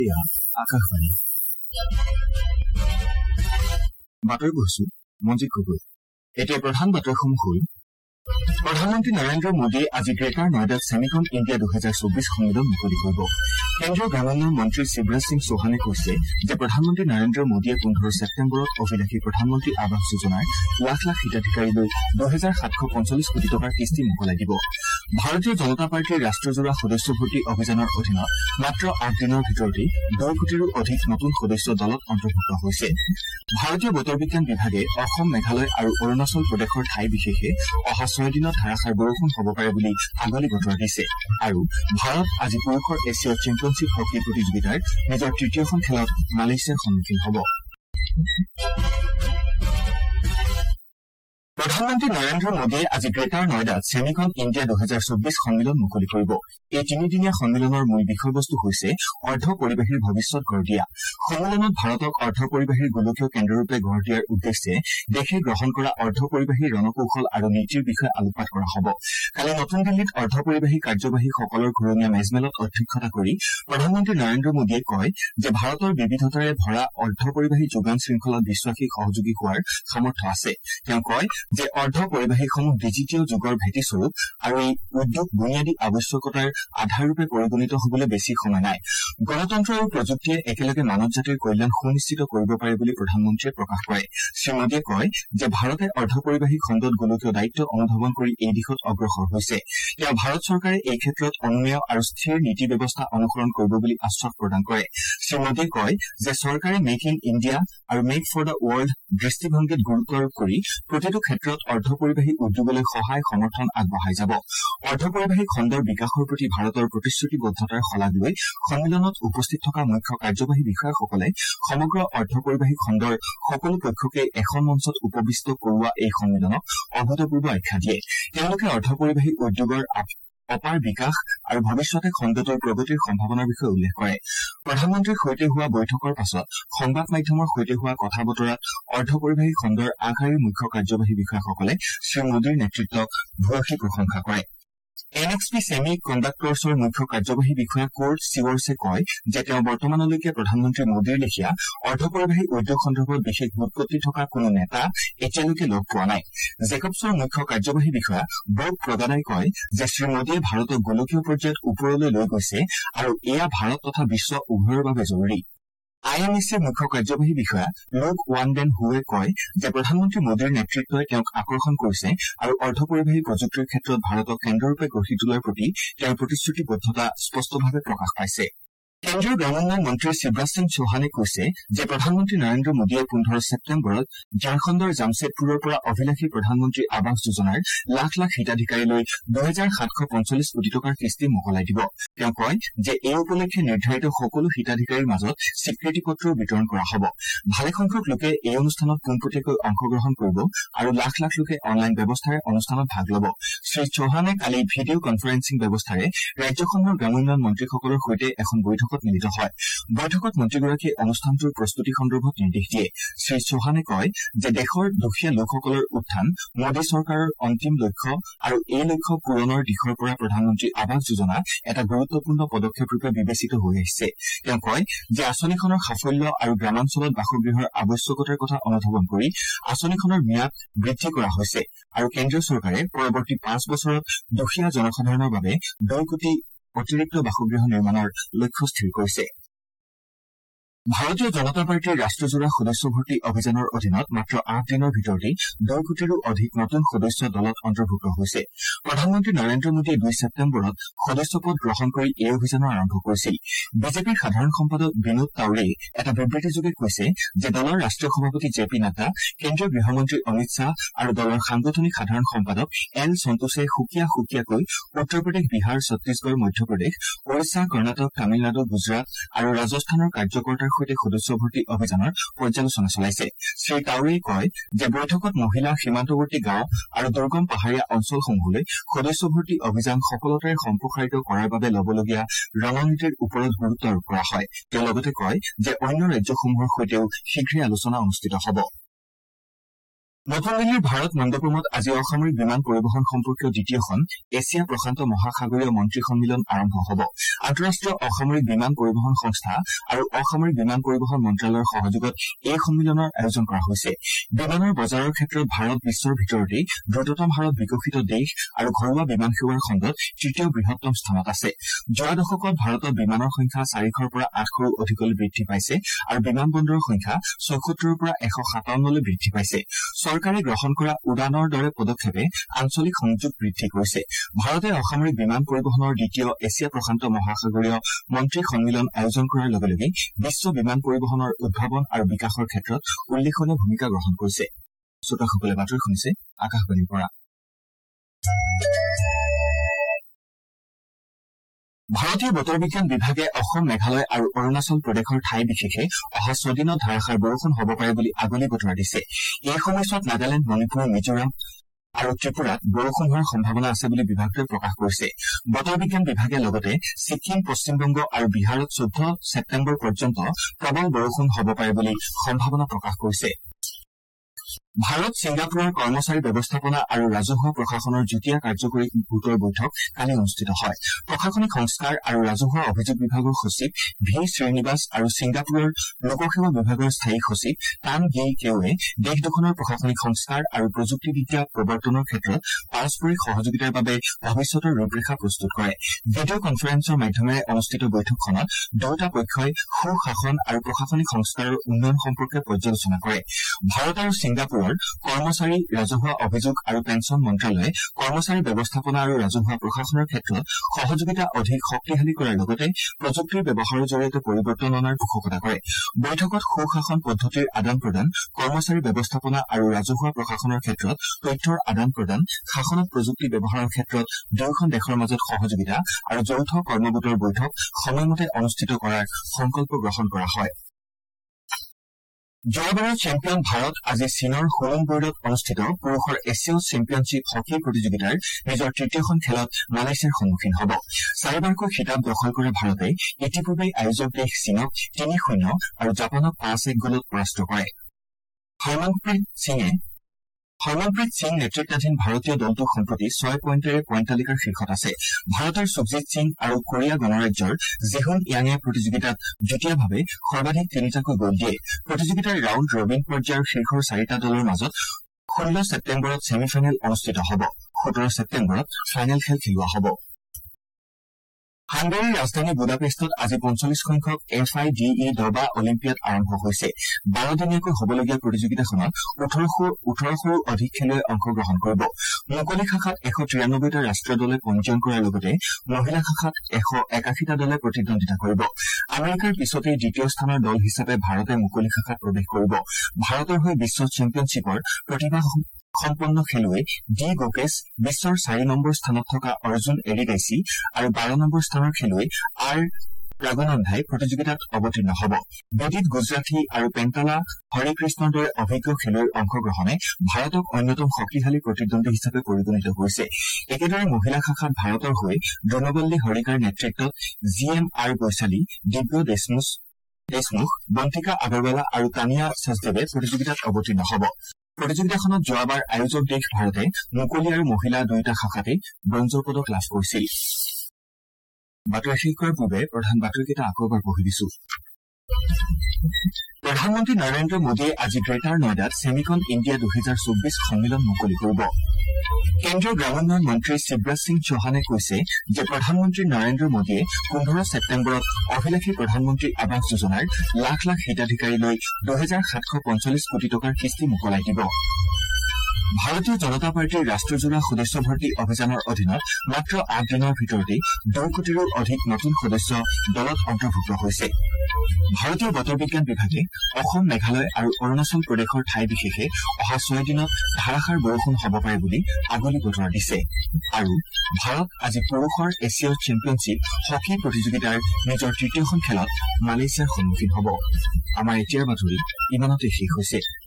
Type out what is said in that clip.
আকাশবাণী বাতৰি পঢ়িছো মঞ্জিত গগৈ। এতিয়া প্ৰধান বাতৰিসমূহ হ'ল প্ৰধানমন্ত্ৰী নৰেন্দ্ৰ মোদীয়ে আজি গ্ৰেটাৰ নয়ডাত ছেমিকন ইণ্ডিয়া 2024 সন্মিলন মুকলি কৰিব। কেন্দ্ৰীয় গ্ৰামোন্নয়ন মন্ত্ৰী শিৱৰাজ সিং চৌহানে কৈছে যে প্ৰধানমন্ত্ৰী নৰেন্দ্ৰ মোদীয়ে 15 ছেপ্টেম্বৰত অভিলাষী প্ৰধানমন্ত্ৰী আৱাস যোজনাৰ লাখ লাখ হিতাধিকাৰীলৈ 2745 কোটি টকাৰ কিস্তি মোকলাই দিব। ভাৰতীয় জনতা পাৰ্টীৰ ৰাষ্ট্ৰজোৰা সদস্য ভৰ্তি অভিযানৰ অধীনত মাত্ৰ 8 দিনৰ ভিতৰতেই 2 কোটিৰো অধিক নতুন সদস্য দলত অন্তৰ্ভুক্ত হৈছে। ভাৰতীয় বতৰ বিজ্ঞান বিভাগে অসম, মেঘালয় আৰু অৰুণাচল প্ৰদেশৰ ঠাই বিশেষে অহা 6 দিনত ধাৰাসাৰ বৰষুণ হ'ব পাৰে বুলি আগলি বতৰা দিছে। আৰু ভাৰত আজি পুৰুষৰ এছিয় চেম্পিয়নশ্বিপ হকী প্ৰতিযোগিতাৰ নিজৰ তৃতীয়খন খেলত মালয়েছিয়াৰ সন্মুখীন হ'ব। প্ৰধানমন্ত্ৰী নৰেন্দ্ৰ মোদীয়ে আজি গ্ৰেটাৰ নয়ডাত ছেমিকন ইণ্ডিয়া 2024 সন্মিলন মুকলি কৰিব। এই তিনিদিনীয়া সন্মিলনৰ মূল বিষয়বস্তু হৈছে অৰ্ধ পৰিবাহীৰ ভৱিষ্যত গঢ় দিয়া। সন্মিলনত ভাৰতক অৰ্ধ পৰিবাহীৰ গোলকীয় কেন্দ্ৰৰূপে গঢ় দিয়াৰ উদ্দেশ্যে দেশে গ্ৰহণ কৰা অৰ্ধ পৰিবাহী ৰণকৌশল আৰু নীতিৰ বিষয়ে আলোকপাত কৰা হ'ব। কালি নতুন দিল্লীত অৰ্ধ পৰিবাহী কাৰ্যবাহীসকলৰ ঘূৰণীয়া মেজমেলত অধ্যক্ষতা কৰি প্ৰধানমন্ত্ৰী নৰেন্দ্ৰ মোদীয়ে কয় যে ভাৰতৰ বিবিধতাৰে ভৰা অৰ্ধ পৰিবাহী যোগান শৃংখলাত বিশ্বাসী সহযোগী হোৱাৰ সামৰ্থ্য আছে। তেওঁ কয় যে অৰ্ধ পৰিবাহীসমূহ ডিজিটীয় যুগৰ ভেটিস্বৰূপ আৰু এই উদ্যোগ বুনিয়াদী আৱশ্যকতাৰ আধাৰৰূপে পৰিগণিত হ'বলৈ বেছি সময় নাই। গণতন্ত্ৰ আৰু প্ৰযুক্তিয়ে একেলগে মানৱ জাতিৰ কল্যাণ সুনিশ্চিত কৰিব পাৰে বুলি প্ৰধানমন্ত্ৰীয়ে প্ৰকাশ কৰে। শ্ৰীমোদীয়ে কয় যে ভাৰতে অৰ্ধ পৰিবাহী খণ্ডত গোলকীয় দায়িত্ব অনুধাৱন কৰি এই দিশত অগ্ৰসৰ হৈছে। তেওঁ ভাৰত চৰকাৰে এই ক্ষেত্ৰত অনুমেয় আৰু স্থিৰ নীতি ব্যৱস্থা অনুসৰণ কৰিব বুলি আশ্বাস প্ৰদান কৰে। শ্ৰীমোদীয়ে কয় যে চৰকাৰে মেক ইন ইণ্ডিয়া আৰু মেক ফৰ দ্য ৱৰ্ল্ড দৃষ্টিভংগীত গুৰুত্ব আৰোপ কৰি প্ৰতিটো ক্ষেত্ৰত অৰ্ধ পৰিবাহী উদ্যোগলৈ সহায় সমৰ্থন আগবঢ়াই যাব। অৰ্ধ পৰিবাহী খণ্ডৰ বিকাশৰ প্ৰতি ভাৰতৰ প্ৰতিশ্ৰুতিবদ্ধতাৰ শলাগ লৈ সন্মিলনত উপস্থিত থকা মুখ্য কাৰ্যবাহী বিষয়াসকলে সমগ্ৰ অৰ্ধ পৰিবাহী খণ্ডৰ সকলো পক্ষকে এখন মঞ্চত উপবিষ্ট কৰোৱা এই সন্মিলনক অভূতপূৰ্ব আখ্যা দিয়ে। তেওঁলোকে অৰ্ধ পৰিবাহী উদ্যোগৰ অপাৰ বিকাশ আৰু ভৱিষ্যতে খণ্ডটোৰ প্ৰগতিৰ সম্ভাৱনাৰ বিষয়ে উল্লেখ কৰে। প্ৰধানমন্ত্ৰীৰ সৈতে হোৱা বৈঠকৰ পাছত সংবাদ মাধ্যমৰ সৈতে হোৱা কথা বতৰাত অৰ্ধ পৰিবাহী খণ্ডৰ আগশাৰীৰ মুখ্য কাৰ্যবাহী বিষয়াসকলে শ্ৰীমোদীৰ নেতৃত্বক ভূয়সী প্ৰশংসা কৰে। NXP ছেমি কণ্ডাক্টৰ্ছৰ মুখ্য কাৰ্যবাহী বিষয়া কোৰ্ট চিৱৰ্ছে কয় যে তেওঁ বৰ্তমানলৈকে প্ৰধানমন্ত্ৰী মোদীৰ লেখীয়া অৰ্ধ পৰিবাহী উদ্যোগ সন্দৰ্ভত বিশেষ ব্যুৎপত্তি থকা কোনো নেতা এতিয়ালৈকে লগ পোৱা নাই। জেকবছৰ মুখ্য কাৰ্যবাহী বিষয়া বব প্ৰগাদাই কয় যে শ্ৰীমোদীয়ে ভাৰতক গোলকীয় পৰ্যায়ত ওপৰলৈ লৈ গৈছে আৰু এয়া ভাৰত তথা বিশ্ব উভয়ৰ বাবে জৰুৰী। IMECৰ মুখ্য কাৰ্যবাহী বিষয়া লোক ৱানডেন হুৱে কয় যে প্ৰধানমন্ত্ৰী মোদীৰ নেতৃত্বই তেওঁক আকৰ্ষণ কৰিছে আৰু অৰ্ধ পৰিবাহী প্ৰযুক্তিৰ ক্ষেত্ৰত ভাৰতক কেন্দ্ৰৰূপে গঢ়ি তোলাৰ প্ৰতি তেওঁৰ প্ৰতিশ্ৰুতিবদ্ধতা স্পষ্টভাৱে প্ৰকাশ পাইছে। কেন্দ্ৰীয় গ্ৰামোন্নয়ন মন্ত্ৰী শিৱৰাজ সিং চৌহানে কৈছে যে প্ৰধানমন্ত্ৰী নৰেন্দ্ৰ মোদীয়ে 15 ছেপ্টেম্বৰত ঝাৰখণ্ডৰ জামছেদপুৰৰ পৰা অভিলাষী প্ৰধানমন্ত্ৰী আৱাস যোজনাৰ লাখ লাখ হিতাধিকাৰীলৈ 2745 কোটি টকাৰ কিস্তি মোকলাই দিব। তেওঁ কয় যে এই উপলক্ষে নিৰ্ধাৰিত সকলো হিতাধিকাৰীৰ মাজত স্বীকৃতি পত্ৰও বিতৰণ কৰা হ'ব। ভালেসংখ্যক লোকে এই অনুষ্ঠানত পোনপটীয়াকৈ অংশগ্ৰহণ কৰিব আৰু লাখ লাখ লোকে অনলাইন ব্যৱস্থাৰে অনুষ্ঠানত ভাগ ল'ব। শ্ৰী চৌহানে কালি ভিডিঅ' কনফাৰেন্সিং ব্যৱস্থাৰে ৰাজ্যসমূহৰ গ্ৰামোন্নয়ন মন্ত্ৰীসকলৰ সৈতে এখন বৈঠকত মিলিত হয়। বৈঠকত মন্ত্ৰীগৰাকীয়ে অনুষ্ঠানটোৰ প্ৰস্তুতি সন্দৰ্ভত নিৰ্দেশ দিয়ে। শ্ৰী চৌহানে কয় যে দেশৰ দুখীয়া লোকসকলৰ উত্থান মোদী চৰকাৰৰ অন্তিম লক্ষ্য আৰু এই লক্ষ্য পূৰণৰ দিশৰ পৰা প্ৰধানমন্ত্ৰী আৱাস যোজনা এটা গুৰুত্বপূৰ্ণ পদক্ষেপ ৰূপে বিবেচিত হৈ আহিছে। তেওঁ কয় যে আঁচনিখনৰ সাফল্য আৰু গ্ৰামাঞ্চলত বাসগৃহৰ আৱশ্যকতাৰ কথা অনুধাৱন কৰি আঁচনিখনৰ ম্যাদ বৃদ্ধি কৰা হৈছে আৰু কেন্দ্ৰীয় চৰকাৰে পৰৱৰ্তী 5 বছৰত দুখীয়া জনসাধাৰণৰ বাবে 2 কোটি অতিৰিক্ত বাসগৃহ নিৰ্মাণৰ লক্ষ্য স্থিৰ কৰিছে। ভাৰতীয় জনতা পাৰ্টীৰ ৰাষ্ট্ৰজোৰা সদস্য ভৰ্তি অভিযানৰ অধীনত মাত্ৰ 8 দিনৰ ভিতৰতেই 2 কোটিৰো অধিক নতুন সদস্য দলত অন্তৰ্ভুক্ত হৈছে। প্ৰধানমন্ত্ৰী নৰেন্দ্ৰ মোদীয়ে 2 ছেপ্টেম্বৰত সদস্যপদ গ্ৰহণ কৰি এই অভিযানৰ আৰম্ভ কৰিছিল। বিজেপিৰ সাধাৰণ সম্পাদক বিনোদ তাউৰেই এটা বিবৃতিযোগে কৈছে যে দলৰ ৰাষ্ট্ৰীয় সভাপতি JP নাড্ডা, কেন্দ্ৰীয় গৃহমন্ত্ৰী অমিত শ্বাহ আৰু দলৰ সাংগঠনিক সাধাৰণ সম্পাদক L সন্তোষে সুকীয়াকৈ উত্তৰ প্ৰদেশ, বিহাৰ, ছত্তীশগড়, মধ্যপ্ৰদেশ, ওড়িশা, কৰ্ণাটক, তামিলনাডু, গুজৰাট আৰু ৰাজস্থানৰ কাৰ্যকৰ্তাৰ সৈতে সদস্য ভৰ্তি অভিযানৰ পৰ্যালোচনা চলাইছে। শ্ৰী তাউৰেই কয় যে বৈঠকত মহিলা, সীমান্তৱৰ্তী গাঁও আৰু দুৰ্গম পাহাৰীয়া অঞ্চলসমূহলৈ সদস্য ভৰ্তি অভিযান সফলতাৰে সম্প্ৰসাৰিত কৰাৰ বাবে ল'বলগীয়া ৰণনীতিৰ ওপৰত গুৰুত্ব আৰোপ কৰা হয়। তেওঁ লগতে কয় যে অন্য ৰাজ্যসমূহৰ সৈতেও শীঘ্ৰেই আলোচনা অনুষ্ঠিত হ'ব। নতুন দিল্লীৰ ভাৰত মণ্ডপমত আজি অসামৰিক বিমান পৰিবহণ সম্পৰ্কীয় দ্বিতীয়খন এছিয়া প্ৰশান্ত মহাসাগৰীয় মন্ত্ৰী সন্মিলন আৰম্ভ হ'ব। আন্তঃৰাষ্ট্ৰীয় অসামৰিক বিমান পৰিবহণ সংস্থা আৰু অসামৰিক বিমান পৰিবহণ মন্ত্ৰালয়ৰ সহযোগত এই সন্মিলনৰ আয়োজন কৰা হৈছে। বিমানৰ বজাৰৰ ক্ষেত্ৰত ভাৰত বিশ্বৰ ভিতৰতেই দ্ৰুততম হাৰত বিকশিত দেশ আৰু ঘৰুৱা বিমান সেৱাৰ খণ্ডত তৃতীয় বৃহত্তম স্থানত আছে। যোৱা দশকত ভাৰতত বিমানৰ সংখ্যা 400ৰ পৰা 800ৰো অধিকলৈ বৃদ্ধি পাইছে আৰু বিমান বন্দৰৰ সংখ্যা 76ৰ পৰা 157লৈ বৃদ্ধি পাইছে। চৰকাৰে গ্ৰহণ কৰা উড়ানৰ দৰে পদক্ষেপে আঞ্চলিক সংযোগ বৃদ্ধি কৰিছে। ভাৰতে অসামৰিক বিমান পৰিবহণৰ দ্বিতীয় এছিয়া প্ৰশান্ত মহাসাগৰীয় মন্ত্ৰী সন্মিলন আয়োজন কৰাৰ লগে লগে বিশ্ব বিমান পৰিবহণৰ উদ্ভাৱন আৰু বিকাশৰ ক্ষেত্ৰত উল্লেখনীয় ভূমিকা গ্ৰহণ কৰিছে। শ্ৰোতাসকলে বাতৰি শুনিছে আকাশবাণীৰ পৰা। ভাৰতীয় বতৰ বিজ্ঞান বিভাগে অসম, মেঘালয় আৰু অৰুণাচল প্ৰদেশৰ ঠাই বিশেষে অহা 6 দিনত ধাৰাসাৰ বৰষুণ হ'ব পাৰে বুলি আগলি বতৰা দিছে। এই সময়ছোৱাত নাগালেণ্ড, মণিপুৰ, মিজোৰাম আৰু ত্ৰিপুৰাত বৰষুণ হোৱাৰ সম্ভাৱনা আছে বুলি বিভাগটোৱে প্ৰকাশ কৰিছে। বতৰ বিজ্ঞান বিভাগে লগতে ছিক্কিম, পশ্চিমবংগ আৰু বিহাৰত 14 ছেপ্টেম্বৰ পৰ্যন্ত প্ৰবল বৰষুণ হ'ব পাৰে বুলি সম্ভাৱনা প্ৰকাশ কৰিছে। ভাৰত ছিংগাপুৰৰ কৰ্মচাৰী ব্যৱস্থাপনা আৰু ৰাজহুৱা প্ৰশাসনৰ যুটীয়া কাৰ্যকৰী গোটৰ বৈঠক কালি অনুষ্ঠিত হয়। প্ৰশাসনিক সংস্কাৰ আৰু ৰাজহুৱা অভিযোগ বিভাগৰ সচিব ভি শ্ৰীনিবাস আৰু ছিংগাপুৰৰ লোকসেৱা বিভাগৰ স্থায়ী সচিব টান গি কেওৱে দেশ দুখনৰ প্ৰশাসনিক সংস্কাৰ আৰু প্ৰযুক্তিবিদ্যা প্ৰৱৰ্তনৰ ক্ষেত্ৰত পাৰস্পৰিক সহযোগিতাৰ বাবে ভৱিষ্যতৰ ৰূপৰেখা প্ৰস্তুত কৰে। ভিডিঅ' কনফাৰেন্সৰ মাধ্যমেৰে অনুষ্ঠিত বৈঠকখনত দুয়োটা পক্ষই সুশাসন আৰু প্ৰশাসনিক সংস্কাৰৰ উন্নয়ন সম্পৰ্কে পৰ্যালোচনা কৰে। ভাৰত আৰু ছিংগাপুৰৰ কৰ্মচাৰী, ৰাজহুৱা অভিযোগ আৰু পেঞ্চন মন্ত্ৰালয়ে কৰ্মচাৰী ব্যৱস্থাপনা আৰু ৰাজহুৱা প্ৰশাসনৰ ক্ষেত্ৰত সহযোগিতা অধিক শক্তিশালী কৰাৰ লগতে প্ৰযুক্তিৰ ব্যৱহাৰৰ জৰিয়তে পৰিৱৰ্তন অনাৰ পোষকতা কৰে। বৈঠকত সুশাসন পদ্ধতিৰ আদান প্ৰদান, কৰ্মচাৰী ব্যৱস্থাপনা আৰু ৰাজহুৱা প্ৰশাসনৰ ক্ষেত্ৰত তথ্যৰ আদান প্ৰদান, শাসনত প্ৰযুক্তি ব্যৱহাৰৰ ক্ষেত্ৰত দুয়োখন দেশৰ মাজত সহযোগিতা আৰু যৌথ কৰ্মগোটৰ বৈঠক সময়মতে অনুষ্ঠিত কৰাৰ সংকল্প গ্ৰহণ কৰা হয়। যোৱাবাৰৰ চেম্পিয়ন ভাৰত আজি চীনৰ হুলুংবুৰ্ডত অনুষ্ঠিত পুৰুষৰ এছিয় চেম্পিয়নশ্বিপ হকী প্ৰতিযোগিতাৰ নিজৰ তৃতীয়খন খেলত মালয়েছিয়াৰ সন্মুখীন হ'ব। 4বাৰকৈ খিতাপ দখল কৰা ভাৰতে ইতিপূৰ্বে আয়োজক দেশ চীনক 3-0 আৰু জাপানক 5-1 গলত পৰাস্ত কৰে। হৰমনপ্ৰীত সিং নেতৃত্বাধীন ভাৰতীয় দলটো সম্প্ৰতি 6 পইণ্টেৰে পইণ্ট তালিকাৰ শীৰ্ষত আছে। ভাৰতৰ সুখজিত সিং আৰু কোৰিয়া গণৰাজ্যৰ জেহুন ইয়াঙে প্ৰতিযোগিতাত যুটীয়াভাৱে সৰ্বাধিক 3টাকৈ গ'ল দিয়ে। প্ৰতিযোগিতাৰ ৰাউণ্ড ৰবিন পৰ্যায়ৰ শীৰ্ষৰ 4টা দলৰ মাজত 16 ছেপ্টেম্বৰত ছেমি ফাইনেল অনুষ্ঠিত হ'ব। 17 ছেপ্টেম্বৰত ফাইনেল খেল খেলোৱা হ'ব। হাংগেৰীৰ ৰাজধানী বুদাপেষ্টত আজি 45 সংখ্যক FIDE দবা অলিম্পিয়াড আৰম্ভ হৈছে। 12 দিনীয়াকৈ হ'বলগীয়া প্ৰতিযোগিতাখনত 1800ৰো অধিক খেলুৱৈ অংশগ্ৰহণ কৰিব। মুকলি শাখাত 193টা ৰাষ্ট্ৰীয় দলে পঞ্জীয়ন কৰাৰ লগতে মহিলা শাখাত 181টা দলে প্ৰতিদ্বন্দ্বিতা কৰিব। আমেৰিকাৰ পিছতেই দ্বিতীয় স্থানৰ দল হিচাপে ভাৰতে মুকলি শাখাত প্ৰৱেশ কৰিব। ভাৰতৰ হৈ বিশ্ব চেম্পিয়নশ্বিপৰ প্ৰতিভা সম্পন্ন খেলুৱৈ ডি গোকেশ, বিশ্বৰ 4 নম্বৰ স্থানত থকা অৰ্জুন এৰিগাইছি আৰু 12 নম্বৰ স্থানৰ খেলুৱৈ আৰ ৰাঘুনন্দাই প্ৰতিযোগিতাত অৱতীৰ্ণ হ'ব। বিদিত গুজৰাটী আৰু পেণ্টালা হৰিকৃষ্ণৰ দৰে অভিজ্ঞ খেলুৱৈৰ অংশগ্ৰহণে ভাৰতক অন্যতম শক্তিশালী প্ৰতিদ্বন্দ্বী হিচাপে পৰিগণিত কৰিছে। একেদৰে মহিলা শাখাত ভাৰতৰ হৈ দ্ৰোণবল্লী হৰিকাৰ নেতৃত্বত GMR বৈশালী, দিব্য দেশমুখ, বন্তিকা আগৰৱালা আৰু তানিয়া সচদেৱে প্ৰতিযোগিতাত অৱতীৰ্ণ হ'ব। প্ৰতিযোগিতাখনত যোৱাবাৰ আয়োজক দেশ ভাৰতে মুকলি আৰু মহিলা দুয়োটা শাখাতেই ব্ৰঞ্জৰ পদক লাভ কৰিছিল। বাতৰি শেষ কৰাৰ পূৰ্বে প্ৰধান বাতৰিকেইটা আকৌ এবাৰ পঢ়ি দিছো। প্ৰধানমন্ত্ৰী নৰেন্দ্ৰ মোদীয়ে আজি গ্ৰেটাৰ নয়ডাত ছেমিকন ইণ্ডিয়া 2024 সন্মিলন মুকলি কৰিব। কেন্দ্ৰীয় গ্ৰামোন্নয়ন মন্ত্ৰী শিৱৰাজ সিং চৌহানে কৈছে যে প্ৰধানমন্ত্ৰী নৰেন্দ্ৰ মোদীয়ে 15 ছেপ্টেম্বৰত অভিলাষী প্ৰধানমন্ত্ৰী আৱাস যোজনাৰ লাখ লাখ হিতাধিকাৰীলৈ 2745 কোটি টকাৰ কিস্তি মোকলাই দিব। ভাৰতীয় জনতা পাৰ্টীৰ ৰাষ্ট্ৰজোৰা সদস্য ভৰ্তি অভিযানৰ অধীনত মাত্ৰ 8 দিনৰ ভিতৰতে 2 কোটিৰো অধিক নতুন সদস্য দলত অন্তৰ্ভুক্ত হৈছে। ভাৰতীয় বতৰ বিজ্ঞান বিভাগে অসম, মেঘালয় আৰু অৰুণাচল প্ৰদেশৰ ঠাই বিশেষে অহা 6 দিনত ধাৰাসাৰ বৰষুণ হ'ব পাৰে বুলি আগলি বতৰা দিছে। আৰু ভাৰত আজি পুৰুষৰ এছিয় চেম্পিয়নশ্বিপ হকী প্ৰতিযোগিতাৰ নিজৰ তৃতীয়খন খেলত মালয়েছিয়াৰ সন্মুখীন হ'ব। আমাৰ এতিয়াৰ বাতৰি ইমানতে শেষ হৈছে।